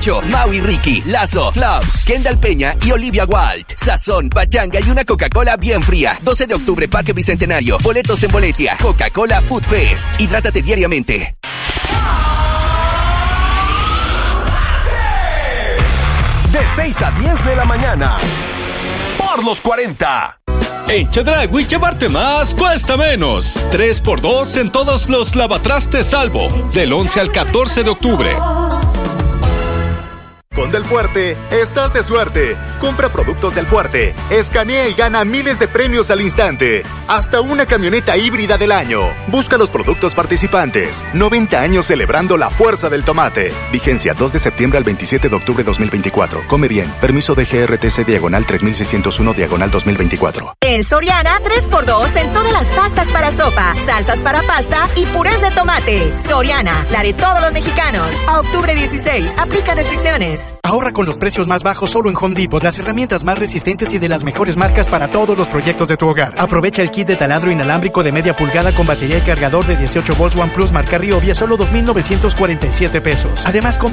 Poncho, Mau y Ricky, Lazo, Flops, Kendall Peña y Olivia Walt. Sazón, pachanga y una Coca-Cola bien fría. 12 de octubre, Parque Bicentenario. Boletos en Boletia. Coca-Cola Food Fest. Hidrátate diariamente. De 6 a 10 de la mañana. Por los 40. En Chedraui llevarte más cuesta menos. 3x2 en todos los lavatrastes Salvo. Del 11 al 14 de octubre. Con Del Fuerte, estás de suerte. Compra productos Del Fuerte, escanea y gana miles de premios al instante. Hasta una camioneta híbrida del año. Busca los productos participantes. 90 años celebrando la fuerza del tomate. Vigencia 2 de septiembre al 27 de octubre 2024. Come bien. Permiso de GRTC diagonal 3601 diagonal 2024. En Soriana, 3x2 en todas las pastas para sopa, salsas para pasta y purés de tomate. Soriana, la de todos los mexicanos. A octubre 16, aplica restricciones. Ahorra con los precios más bajos solo en Home Depot, las herramientas más resistentes y de las mejores marcas para todos los proyectos de tu hogar. Aprovecha el kit de taladro inalámbrico de media pulgada con batería y cargador de 18 volts OnePlus marca Ryobi a solo $2,947. Además,